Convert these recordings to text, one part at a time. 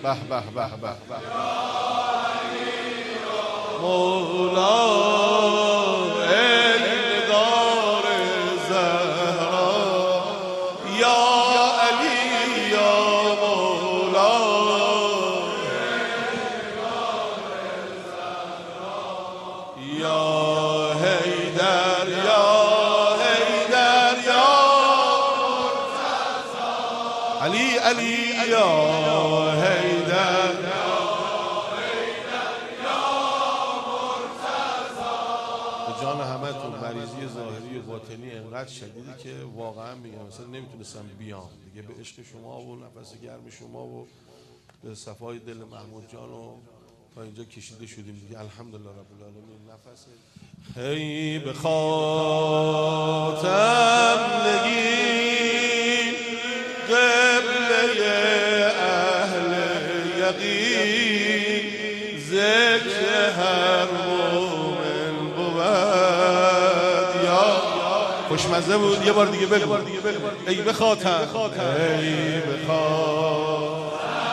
به به به به مولا ای نگار زهرا یا علی یا مولا یا حیدر یا حیدر یا علی علی یا حیدر جان همتون مریضی ظاهری و باطنی انقدر شدیدی که واقعا میگم مثلا نمیتونستم بیام دیگه، به عشق شما و نفس گرم شما و به صفای دل محمود جان و تا اینجا کشیده شدیم دیگه. الحمدلله رب العالمین. نفس هی به خاتم نگین قبله اهل یقین ذکر هر خوشمزه بود. یه بار دیگه بگو ای به خاتم ای به خاتم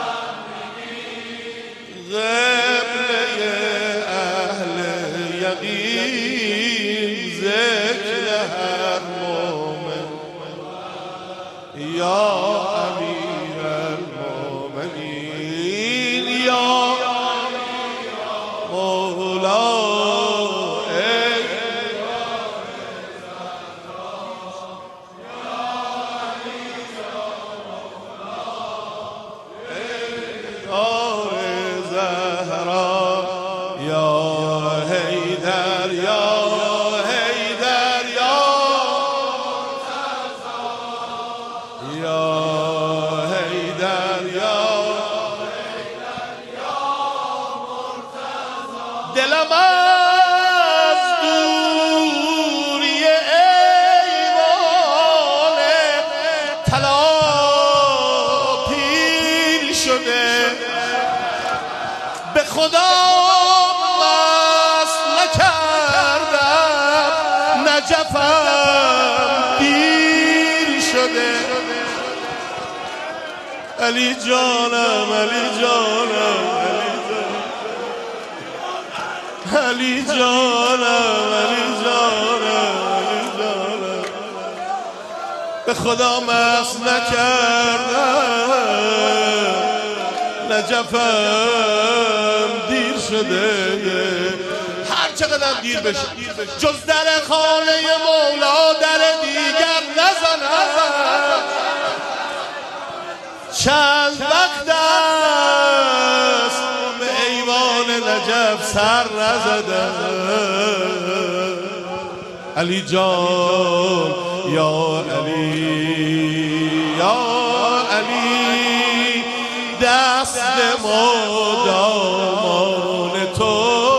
قبله اهل یقین ذکر هر مومن یا امیر المومنین یا مولا دلم از دوری ایوان طلا پیر شده، به خدا مست نکردم نجفم دیر شده. علی جانم علی جانم علی جانم علی جانم علی جانم به خدا مست نکردم نجفم دیر شده. هر چقدر دیر بشه جز در خانه مولا در دیگر نزنم. چند وقت است به ایوان نجف سر نزدم. علی جان یا علی یا علی دست ما دامان تو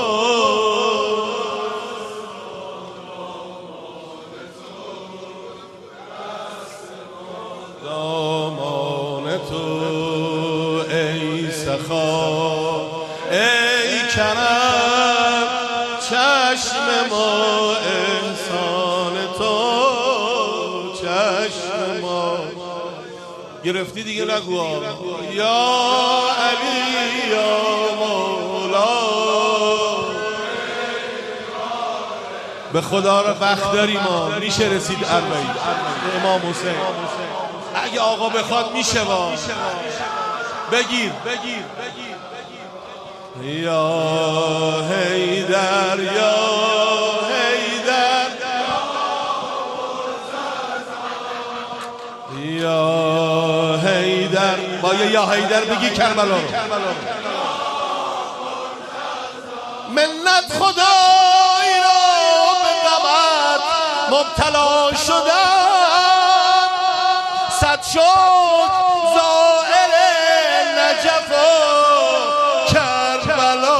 دامان تو ای سخا ای کرم چشم ما احسان تو چشم ما گرفتی دیگه نگو یا علی یا مولا. به خدا را وقت داریم ما میشه رسید اربعین امام حسین اگه آقا بخواد میشه با بگیر یا حیدر یا حیدر یا حیدر با یا حیدر بگی کربلا رو. منت خدای را به غمت مبتلا شدم، صد شد زائر نجف و کربلا.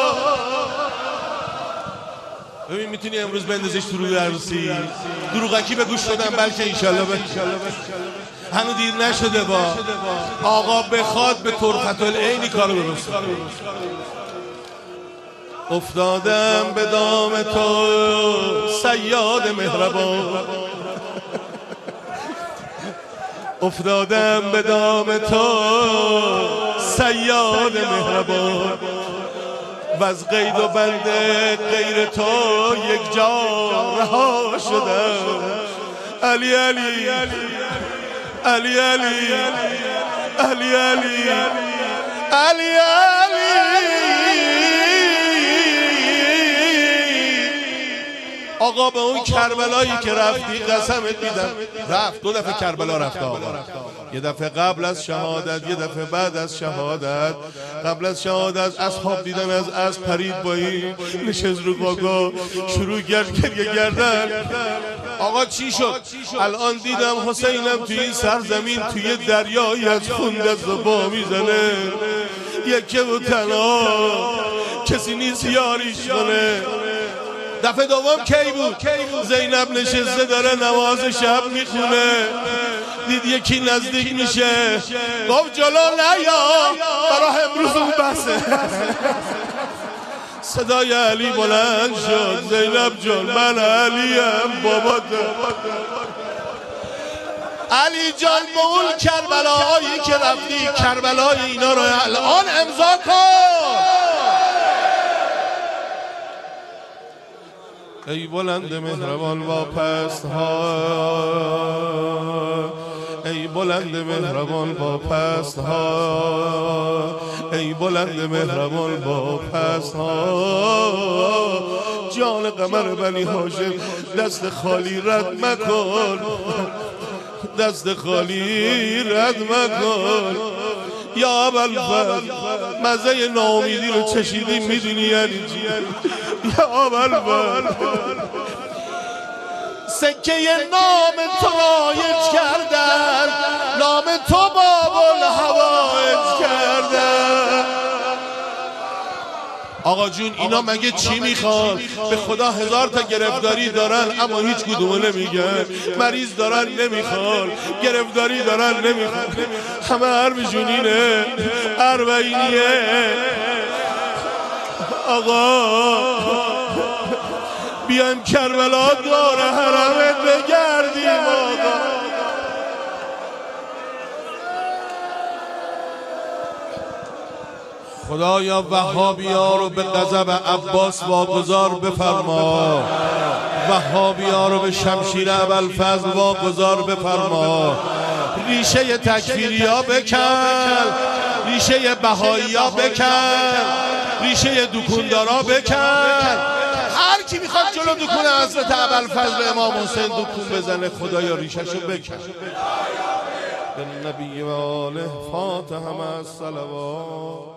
ببین میتونی امروز بندازش تو روی عروسی دروغکی به گوش دادن، بلکه انشالله هنو دیر نشده با آقا بخواد به طرفت العینی کارو درست. افتادم به دام تو صیاد مهربان، افتادم به دام تو صیاد مهربان و از قید و بند غیر تو یک جا رها شدم. علی علی علی علی علی علی علی آقا به اون کربلایی که رفتی قسمت میدم رفت. 2 دفعه کربلا رفت آقا. یه دفعه قبل از شهادت، یه دفعه بعد از شهادت. قبل از شهادت اصحاب دیدن از اسب پرید پایین، نشست رو قاقا، شروع کرد گریه کردن. آقا چی شد؟ الان دیدم حسینم توی این سرزمین توی دریایی از خون دست و پا میزنه، یکی و تنها، کسی نیست یاریش کنه. دفعه دوم کی بود؟ زینب نشسته داره نماز شب میخونه، دید یکی نزدیک میشه، گفت جلو نیا، برای امروز اون بسه. صدای علی بلند شد، زینب جان من علیم بابا. علی جان به اون کربلایی که رفتی، کربلای اینا رو الان امضا کن. ای بلند مهربان با پست ها، ای بلند مهربان با پست ها، ای بلند مهربان با پست ها. جان قمر بنی هاشم دست خالی رد مکن، دست خالی رد مکن. یا ابوالفضل مزه ناامیدی رو چشیدیم، میدونی یعنی چی؟ یا ابوالفضل سکه نام تو رایج کردن، نام تو باب الهوایج کردن. آقا جون اینا مگه چی میخوان؟ به خدا 1000 تا گرفتاری دارن اما هیچ کدومو نمیگن. مریض دارن نمیخوان، گرفتاری دارن نمیخوان، همه حرفشون اینه، اربعینیه. آقا بیایم کربلا دور حرمت بگردیم. آقا خدایا وهابی‌ها رو به غضب عباس واگذار بفرما، وهابی‌ها رو به شمشیر ابوالفضل واگذار بفرما. ریشه تکفیری‌ها بکن، ریشه بهائی‌ها بکن، ریشه دکوندارا بکن. هر کی میخواد جلو دکون حضرت ابوالفضل امام حسین دکون بزنه، خدایا ریشه‌شو بکن. به نبی و آله فاتحه مع الصلوات.